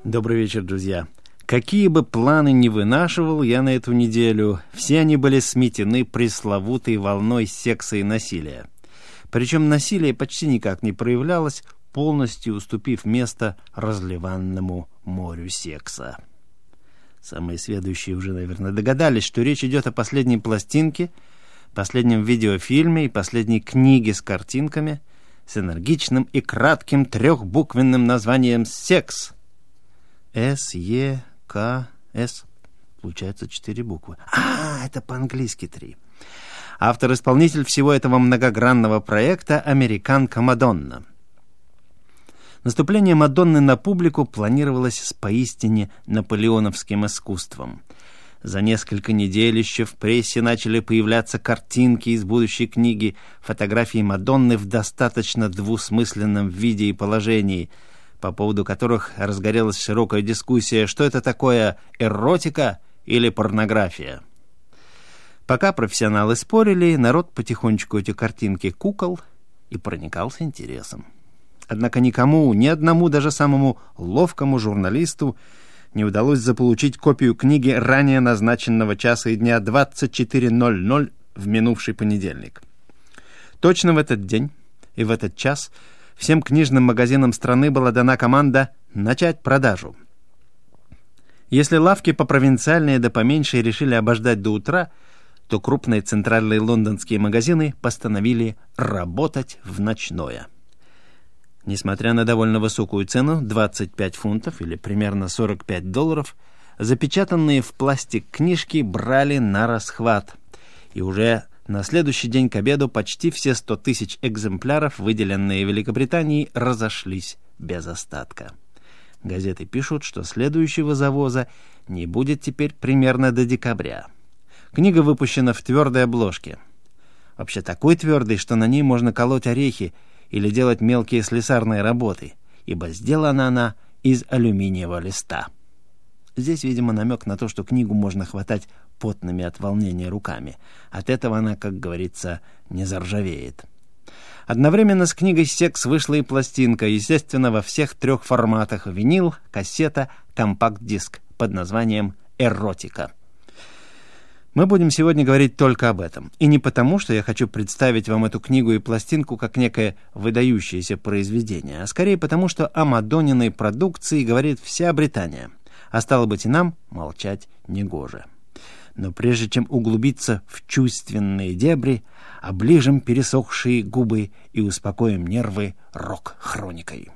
Добрый вечер, друзья. Какие бы планы ни вынашивал я на эту неделю, все они были сметены пресловутой волной секса и насилия. Причем насилие почти никак не проявлялось, полностью уступив место разливанному морю секса. Самые сведущие уже, наверное, догадались, что речь идет о последней пластинке, последнем видеофильме и последней книге с картинками с энергичным и кратким трехбуквенным названием «Секс». С-Е-К-С. Получается 4 буквы. Это по-английски 3. Автор-исполнитель всего этого многогранного проекта — американка Мадонна. Наступление Мадонны на публику планировалось с поистине наполеоновским искусством. За несколько недель еще в прессе начали появляться картинки из будущей книги, фотографии Мадонны в достаточно двусмысленном виде и положении, по поводу которых разгорелась широкая дискуссия, что это такое, эротика или порнография. Пока профессионалы спорили, народ потихонечку эти картинки кукол и проникался интересом. Однако никому, ни одному, даже самому ловкому журналисту не удалось заполучить копию книги ранее назначенного часа и дня 24:00 в минувший понедельник. Точно в этот день и в этот час всем книжным магазинам страны была дана команда начать продажу. Если лавки попровинциальнее да поменьше решили обождать до утра, то крупные центральные лондонские магазины постановили работать в ночное. Несмотря на довольно высокую цену, 25 фунтов или примерно $45, запечатанные в пластик книжки брали на расхват. И уже на следующий день к обеду почти все 100 тысяч экземпляров, выделенные Великобританией, разошлись без остатка. Газеты пишут, что следующего завоза не будет теперь примерно до декабря. Книга выпущена в твердой обложке. Вообще такой твердой, что на ней можно колоть орехи или делать мелкие слесарные работы, ибо сделана она из алюминиевого листа. Здесь, видимо, намек на то, что книгу можно хватать потными от волнения руками. От этого она, как говорится, не заржавеет. Одновременно с книгой «Секс» вышла и пластинка, естественно, во всех 3 форматах: винил, кассета, компакт-диск под названием «Эротика». Мы будем сегодня говорить только об этом. И не потому, что я хочу представить вам эту книгу и пластинку как некое выдающееся произведение, а скорее потому, что о Мадонниной продукции говорит вся Британия. А стало быть, и нам молчать негоже. Но прежде чем углубиться в чувственные дебри, оближем пересохшие губы и успокоим нервы рок-хроникой.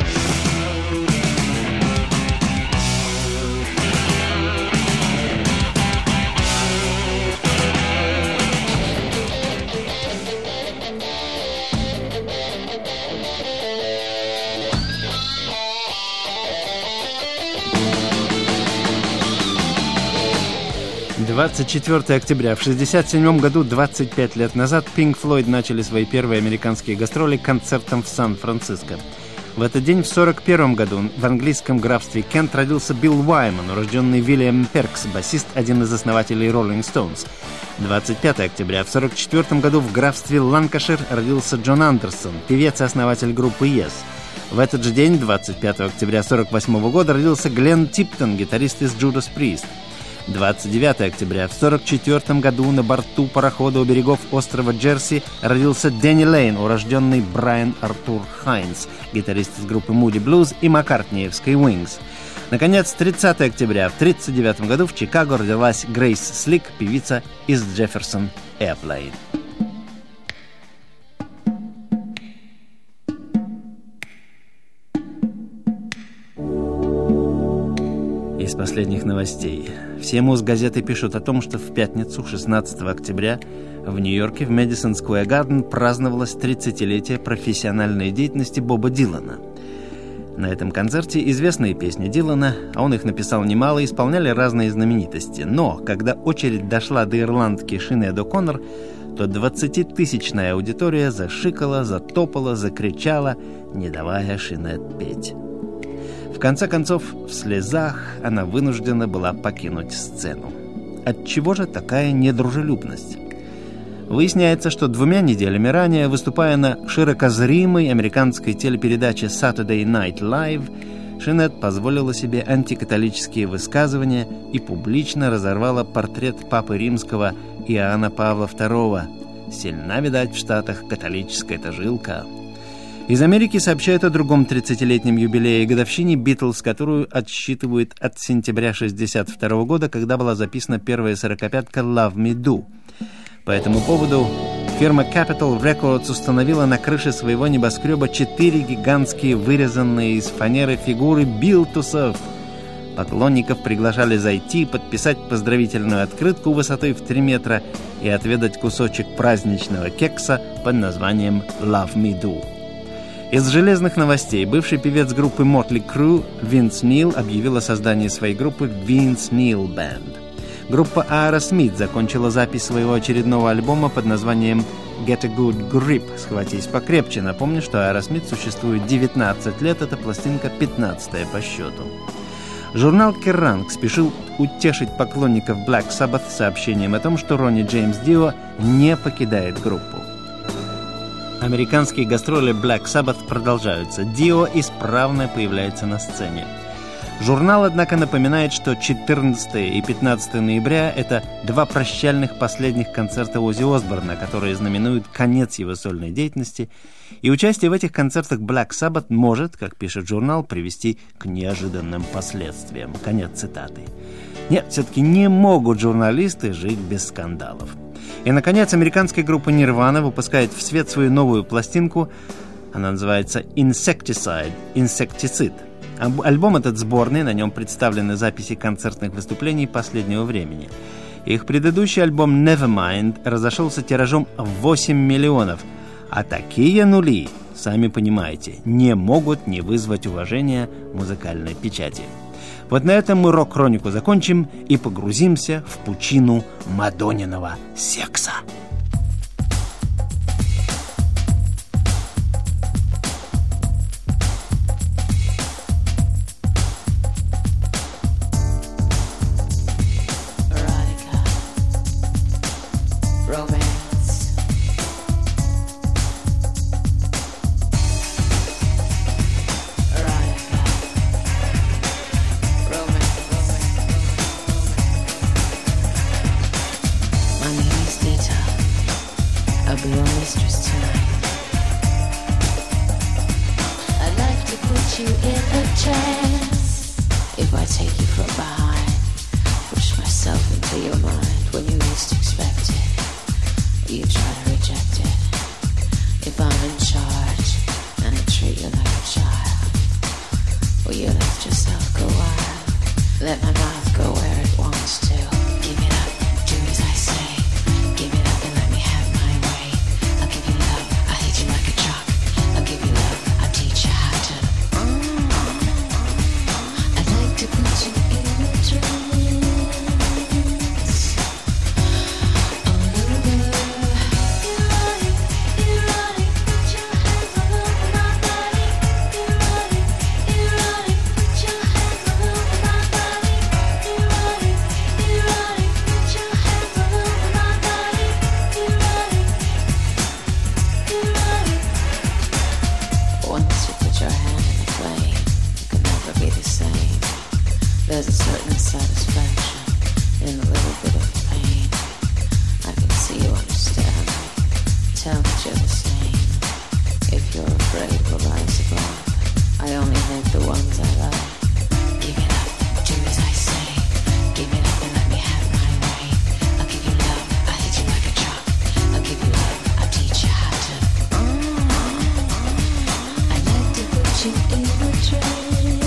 24 октября. В 1967 году, 25 лет назад, Pink Floyd начали свои первые американские гастроли концертом в Сан-Франциско. В этот день, в 1941 году, в английском графстве Кент родился Билл Уайман, урожденный Вильям Перкс, басист, один из основателей Rolling Stones. 25 октября. В 1944 году в графстве Ланкашир родился Джон Андерсон, певец и основатель группы Yes. В этот же день, 25 октября 1948 года, родился Глен Типтон, гитарист из Judas Priest. 29 октября. В 1944 году на борту парохода у берегов острова Джерси родился Дэнни Лейн, урожденный Брайан Артур Хайнс, гитарист из группы Moody Blues и маккартниевской Wings. Наконец, 30 октября. В 1939 году в Чикаго родилась Грейс Слик, певица из Jefferson Airplane. Из последних новостей. Все Мосгазеты пишут о том, что в пятницу, 16 октября, в Нью-Йорке в Мэдисон Сквер Гарден праздновалось 30-летие профессиональной деятельности Боба Дилана. На этом концерте известные песни Дилана, а он их написал немало, исполняли разные знаменитости. Но, когда очередь дошла до ирландки Синед О'Коннор, то 20-тысячная аудитория зашикала, затопала, закричала, не давая Синед петь. В конце концов, в слезах она вынуждена была покинуть сцену. Отчего же такая недружелюбность? Выясняется, что 2 неделями ранее, выступая на широкозримой американской телепередаче Saturday Night Live, Шинет позволила себе антикатолические высказывания и публично разорвала портрет Папы Римского Иоанна Павла II. Сильна, видать, в Штатах католическая-то жилка. Из Америки сообщают о другом 30-летнем юбилее и годовщине Битлз, которую отсчитывают от сентября 1962 года, когда была записана первая 45-ка «Love Me Do». По этому поводу фирма Capitol Records установила на крыше своего небоскреба 4 гигантские вырезанные из фанеры фигуры Билтусов. Поклонников приглашали зайти, подписать поздравительную открытку высотой в 3 метра и отведать кусочек праздничного кекса под названием «Love Me Do». Из железных новостей бывший певец группы Motley Crue Винс Нил объявил о создании своей группы Vince Neil Band. Группа Aerosmith закончила запись своего очередного альбома под названием Get a Good Grip – «Схватись покрепче». Напомню, что Aerosmith существует 19 лет, это пластинка 15-я по счету. Журнал Kerrang спешил утешить поклонников Black Sabbath сообщением о том, что Ронни Джеймс Дио не покидает группу. Американские гастроли Black Sabbath продолжаются. Дио исправно появляется на сцене. Журнал, однако, напоминает, что 14 и 15 ноября – это 2 прощальных последних концерта Оззи Осборна, которые знаменуют конец его сольной деятельности, и участие в этих концертах Black Sabbath может, как пишет журнал, привести к неожиданным последствиям. Конец цитаты. Нет, все-таки не могут журналисты жить без скандалов. И, наконец, американская группа Nirvana выпускает в свет свою новую пластинку. Она называется Insecticide – «Инсектицид». Альбом этот сборный, на нем представлены записи концертных выступлений последнего времени. Их предыдущий альбом Nevermind разошелся тиражом в 8 миллионов. А такие нули, сами понимаете, не могут не вызвать уважения музыкальной печати. Вот на этом мы рок-хронику закончим и погрузимся в пучину Мадонниного секса. If I take you from behind, push myself into your mind when you least expect it, you try to reject it. If I'm in charge and I treat you like a child, will you let yourself go wild? Let my mouth go where it wants to. Give it up, do as I say. Give it up and let me have my way. I'll give you love, I'll hit you like a truck. I'll give you love, I'll teach you how to. To put you in a trance, oh lover, erotic, put your hands all over my body. Erotic, put your hands all over my body. Erotic, put your hands all over my body. Erotic. Once you put your hand in the flame, you can never be the same. There's a certain satisfaction in a little bit of pain. I can see you understand me. Tell me you're the same. If you're afraid we'll rise above, I only hate the ones I love. Give it up, do as I say. Give it up and let me have my way. I'll give you love, I'll hit you like a truck. I'll give you love, I'll teach you how to. I like to put you in a trance.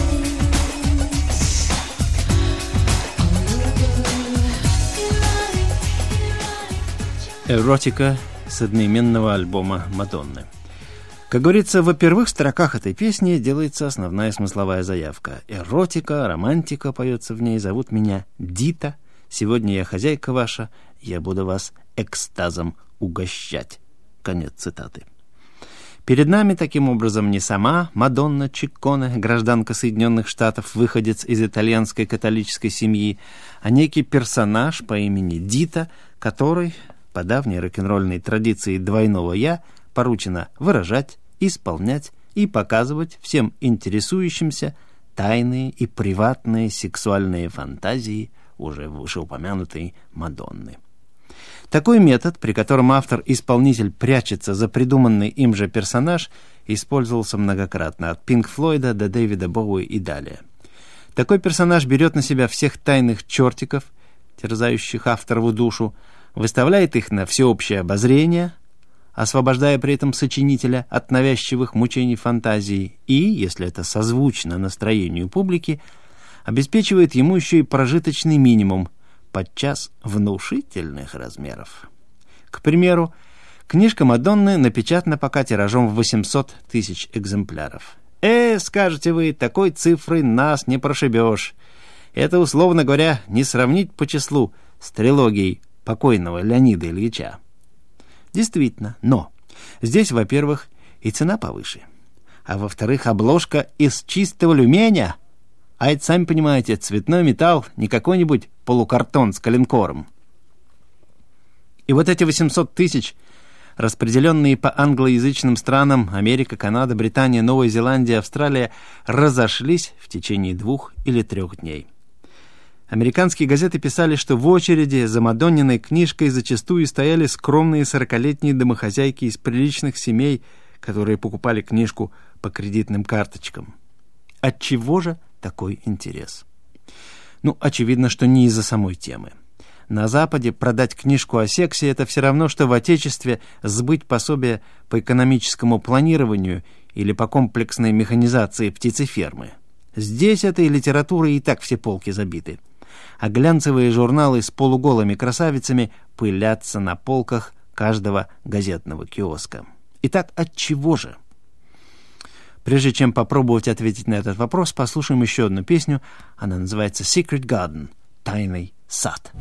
Эротика с одноименного альбома Мадонны. Как говорится, во первых строках этой песни делается основная смысловая заявка. Эротика, романтика поется в ней, зовут меня Дита. Сегодня я хозяйка ваша, я буду вас экстазом угощать. Конец цитаты. Перед нами, таким образом, не сама Мадонна Чикконе, гражданка Соединенных Штатов, выходец из итальянской католической семьи, а некий персонаж по имени Дита, который, по давней рок-н-ролльной традиции двойного «я», поручено выражать, исполнять и показывать всем интересующимся тайные и приватные сексуальные фантазии уже вышеупомянутой Мадонны. Такой метод, при котором автор-исполнитель прячется за придуманный им же персонаж, использовался многократно, от Пинк Флойда до Дэвида Боуи и далее. Такой персонаж берет на себя всех тайных чертиков, терзающих авторову душу, выставляет их на всеобщее обозрение, освобождая при этом сочинителя от навязчивых мучений фантазии и, если это созвучно настроению публики, обеспечивает ему еще и прожиточный минимум, подчас внушительных размеров. К примеру, книжка Мадонны напечатана пока тиражом в 800 тысяч экземпляров. Скажете вы, такой цифрой нас не прошибешь. Это, условно говоря, не сравнить по числу с трилогией покойного Леонида Ильича. Действительно, но здесь, во-первых, и цена повыше, а во-вторых, обложка из чистого алюминия, а это, сами понимаете, цветной металл, не какой-нибудь полукартон с коленкором. И вот эти 800 тысяч, распределенные по англоязычным странам Америка, Канада, Британия, Новая Зеландия, Австралия, разошлись в течение 2 или 3 дней. Американские газеты писали, что в очереди за Мадонниной книжкой зачастую стояли скромные 40-летние домохозяйки из приличных семей, которые покупали книжку по кредитным карточкам. Отчего же такой интерес? Очевидно, что не из-за самой темы. На Западе продать книжку о сексе — это все равно, что в Отечестве сбыть пособие по экономическому планированию или по комплексной механизации птицефермы. Здесь этой литературой и так все полки забиты, а глянцевые журналы с полуголыми красавицами пылятся на полках каждого газетного киоска. Итак, отчего же? Прежде чем попробовать ответить на этот вопрос, послушаем еще одну песню. Она называется «Secret Garden» — «Тайный сад».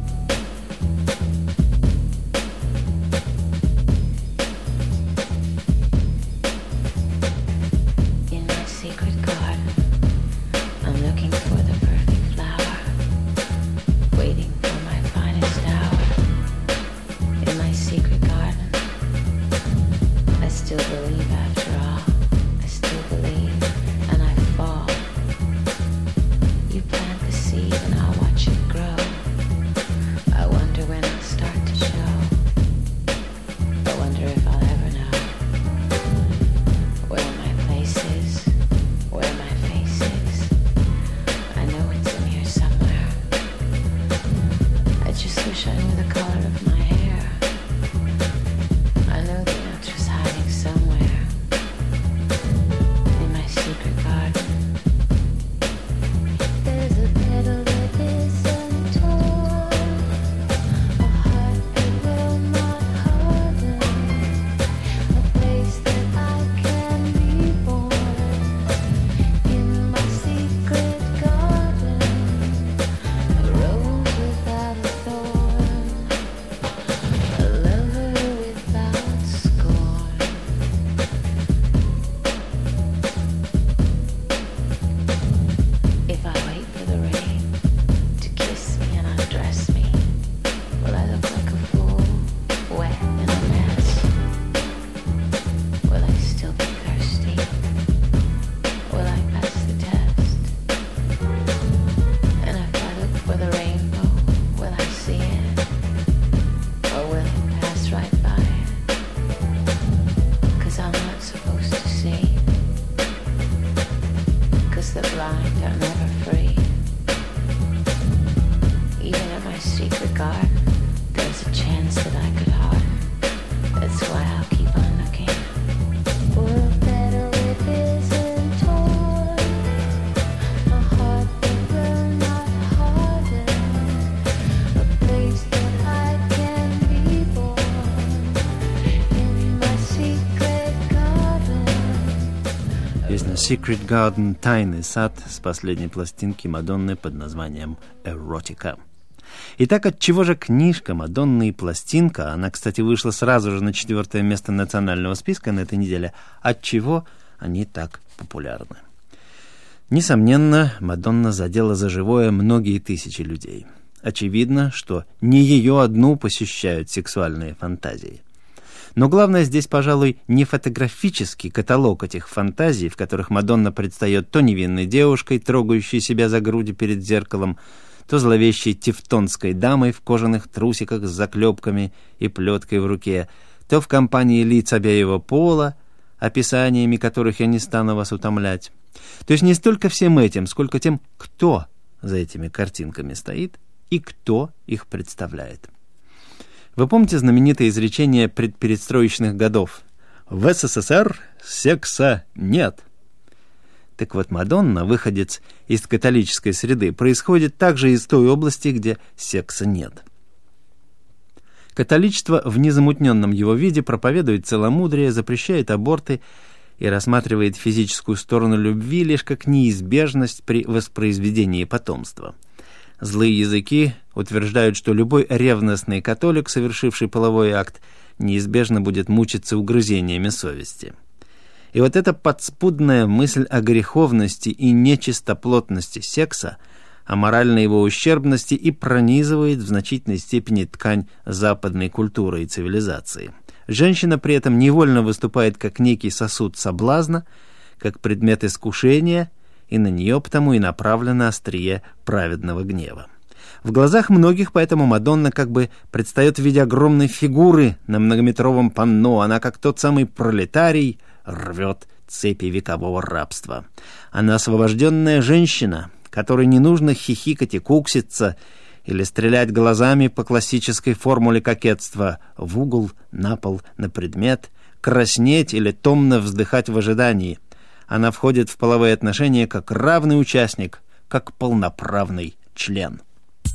«Secret Garden» — «Тайный сад» с последней пластинки Мадонны под названием «Эротика». Итак, отчего же книжка Мадонны и пластинка, она, кстати, вышла сразу же на 4-е место национального списка на этой неделе, отчего они так популярны? Несомненно, Мадонна задела за живое многие тысячи людей. Очевидно, что не ее одну посещают сексуальные фантазии. Но главное здесь, пожалуй, не фотографический каталог этих фантазий, в которых Мадонна предстает то невинной девушкой, трогающей себя за груди перед зеркалом, то зловещей тевтонской дамой в кожаных трусиках с заклепками и плеткой в руке, то в компании лиц обеего пола, описаниями которых я не стану вас утомлять. То есть не столько всем этим, сколько тем, кто за этими картинками стоит и кто их представляет. Вы помните знаменитое изречение предперестроечных годов: «В СССР секса нет». Так вот, Мадонна, выходец из католической среды, происходит также из той области, где секса нет. Католичество в незамутненном его виде проповедует целомудрие, запрещает аборты и рассматривает физическую сторону любви лишь как неизбежность при воспроизведении потомства. Злые языки утверждают, что любой ревностный католик, совершивший половой акт, неизбежно будет мучиться угрызениями совести. И вот эта подспудная мысль о греховности и нечистоплотности секса, о моральной его ущербности и пронизывает в значительной степени ткань западной культуры и цивилизации. Женщина при этом невольно выступает как некий сосуд соблазна, как предмет искушения, и на нее потому и направлено острие праведного гнева. В глазах многих поэтому Мадонна как бы предстает в виде огромной фигуры на многометровом панно. Она, как тот самый пролетарий, рвет цепи векового рабства. Она освобожденная женщина, которой не нужно хихикать и кукситься или стрелять глазами по классической формуле кокетства в угол, на пол, на предмет, краснеть или томно вздыхать в ожидании. Она входит в половые отношения как равный участник, как полноправный член.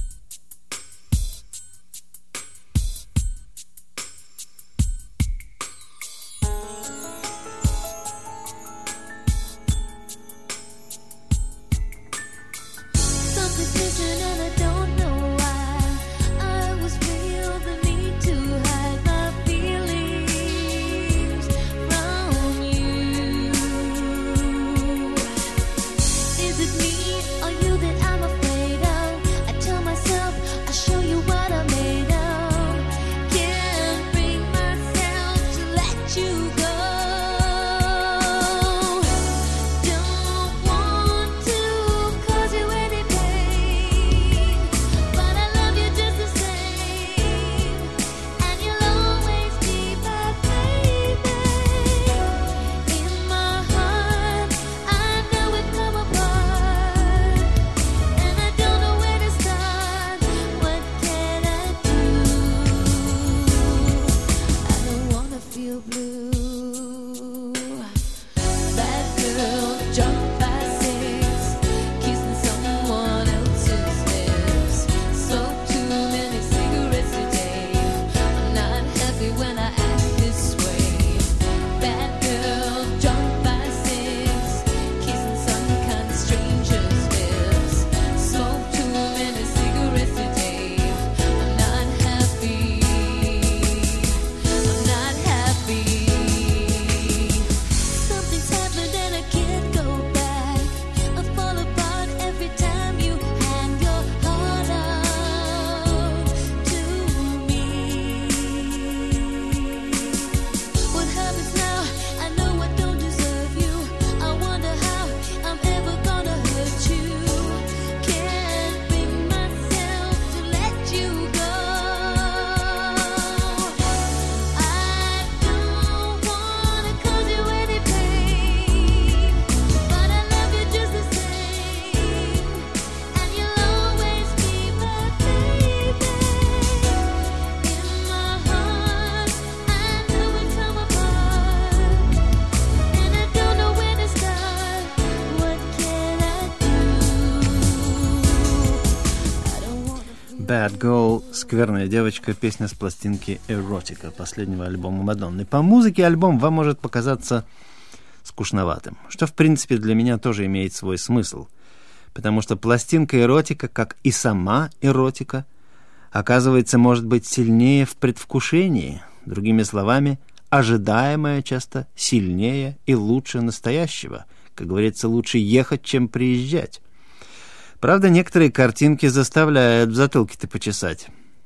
Bad Girl, скверная девочка, песня с пластинки «Эротика», последнего альбома Мадонны. По музыке альбом вам может показаться скучноватым, что в принципе для меня тоже имеет свой смысл, потому что пластинка «Эротика», как и сама эротика, оказывается, может быть сильнее в предвкушении, другими словами, ожидаемое часто сильнее и лучше настоящего. Как говорится, лучше ехать, чем приезжать. Правда, некоторые картинки заставляют в затылке-то почесать.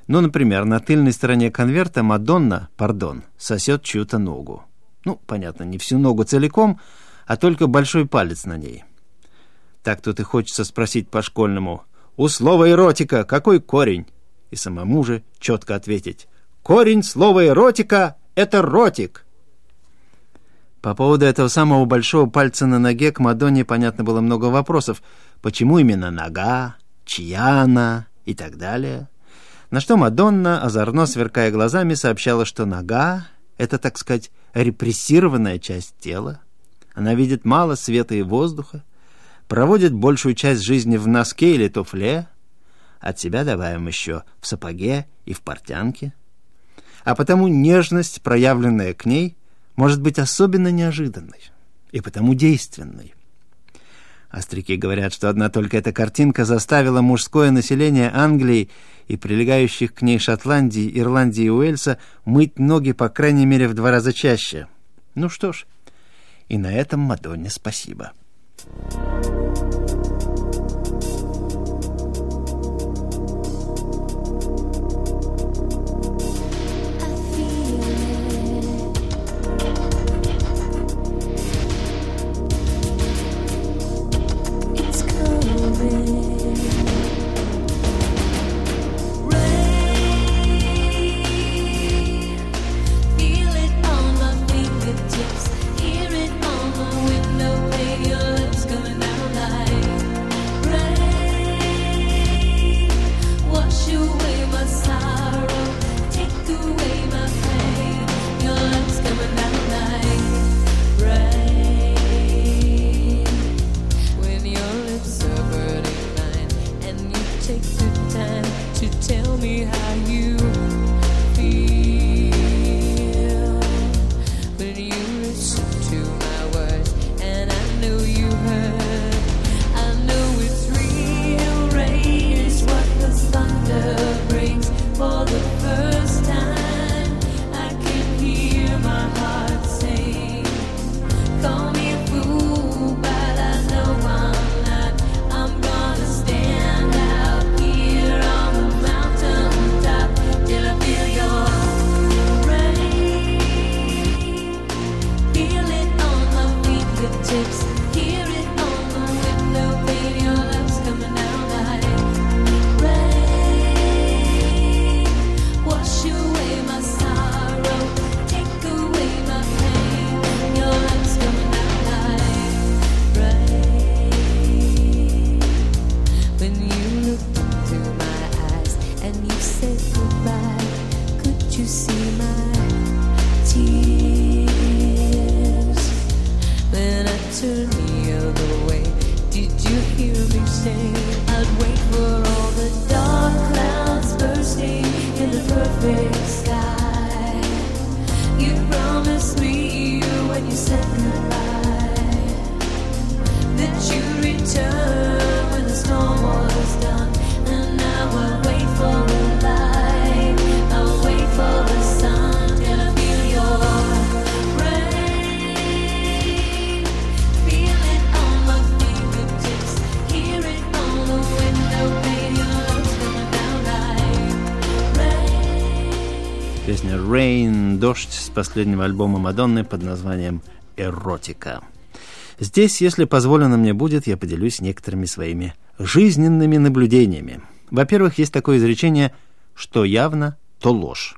Ну, например, на тыльной стороне конверта Мадонна, сосет чью-то ногу. Ну, понятно, не всю ногу целиком, а только большой палец на ней. Так тут и хочется спросить по-школьному: у слова эротика какой корень? И самому же четко ответить: корень слова эротика — это ротик. По поводу этого самого большого пальца на ноге к Мадонне, понятно, было много вопросов. Почему именно нога, чья она и так далее. На что Мадонна, озорно сверкая глазами, сообщала, что нога — это, так сказать, репрессированная часть тела. Она видит мало света и воздуха, проводит большую часть жизни в носке или туфле, от себя добавим еще в сапоге и в портянке. А потому нежность, проявленная к ней, может быть особенно неожиданной и потому действенной. Остряки говорят, что одна только эта картинка заставила мужское население Англии и прилегающих к ней Шотландии, Ирландии и Уэльса мыть ноги по крайней мере в 2 раза чаще. Ну что ж, и на этом Мадонне спасибо. Песня «Rain», «Дождь» с последнего альбома Мадонны под названием «Эротика». Здесь, если позволено мне будет, я поделюсь некоторыми своими жизненными наблюдениями. Во-первых, есть такое изречение: что явно, то ложь.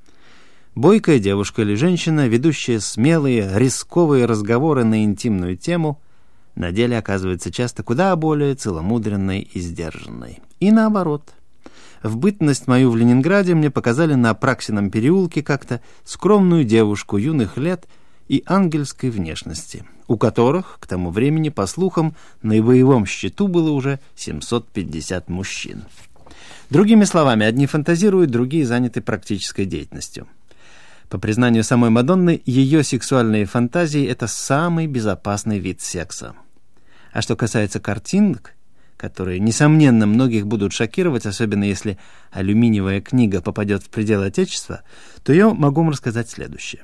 Бойкая девушка или женщина, ведущая смелые, рисковые разговоры на интимную тему, на деле оказывается часто куда более целомудренной и сдержанной. И наоборот. В бытность мою в Ленинграде мне показали на Апраксином переулке как-то скромную девушку юных лет и ангельской внешности, у которых к тому времени, по слухам, на боевом счету было уже 750 мужчин. Другими словами, одни фантазируют, другие заняты практической деятельностью. По признанию самой Мадонны, ее сексуальные фантазии – это самый безопасный вид секса. А что касается картинок, которые, несомненно, многих будут шокировать, особенно если алюминиевая книга попадет в пределы Отечества, то я могу вам рассказать следующее.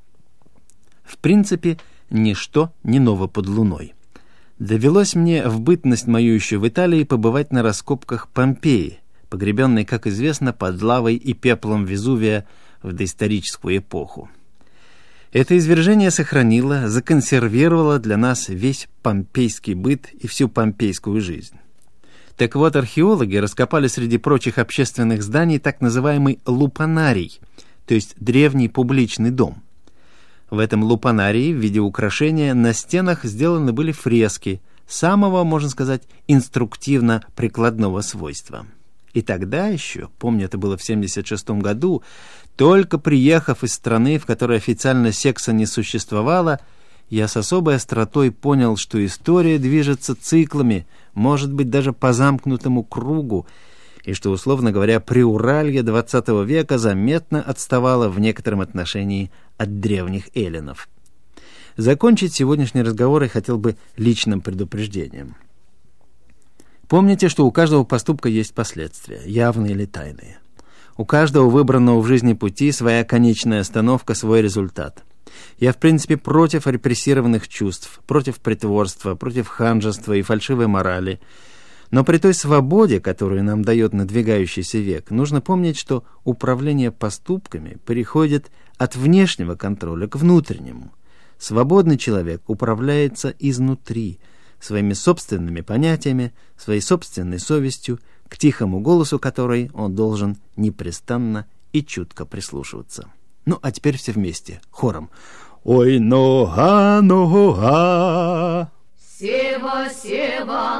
В принципе, ничто не ново под луной. Довелось мне в бытность мою еще в Италии побывать на раскопках Помпеи, погребенный, как известно, под лавой и пеплом Везувия в доисторическую эпоху. Это извержение сохранило, законсервировало для нас весь помпейский быт и всю помпейскую жизнь. Так вот, археологи раскопали среди прочих общественных зданий так называемый лупанарий, то есть древний публичный дом. В этом лупанарии в виде украшения на стенах сделаны были фрески самого, можно сказать, инструктивно-прикладного свойства. И тогда еще, помню, это было в 1976 году, только приехав из страны, в которой официально секса не существовало, я с особой остротой понял, что история движется циклами, может быть, даже по замкнутому кругу, и что, условно говоря, Приуралье XX века заметно отставало в некотором отношении от древних эллинов. Закончить сегодняшний разговор я хотел бы личным предупреждением. Помните, что у каждого поступка есть последствия, явные или тайные. У каждого выбранного в жизни пути своя конечная остановка, свой результат. Я, в принципе, против репрессированных чувств, против притворства, против ханжества и фальшивой морали. Но при той свободе, которую нам дает надвигающийся век, нужно помнить, что управление поступками переходит от внешнего контроля к внутреннему. Свободный человек управляется изнутри, своими собственными понятиями, своей собственной совестью, к тихому голосу которой он должен непрестанно и чутко прислушиваться. Ну, а теперь все вместе, хором. Ой, нога, нога. Сева, Сева,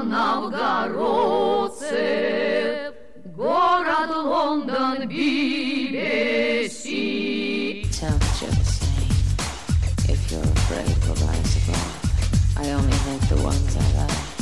новгородцы, город Лондон, BBC. Tell what you're the same. If you're afraid, we'll rise above. I only hate the ones I love.